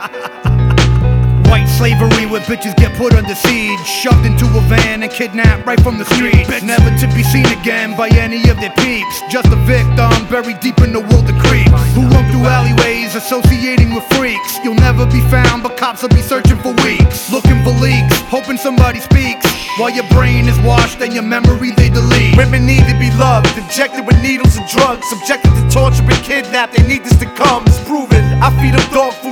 White slavery where bitches get put under siege, shoved into a van and kidnapped right from the street. Never to be seen again by any of their peeps. Just a victim buried deep in the world of creeps, who roam through alleyways associating with freaks. You'll never be found, but cops will be searching for weeks, looking for leaks, hoping somebody speaks. While your brain is washed and your memory they delete. Women need to be loved, injected with needles and drugs, subjected to torture and kidnapped. They need this to come, it's proven. I feed them dog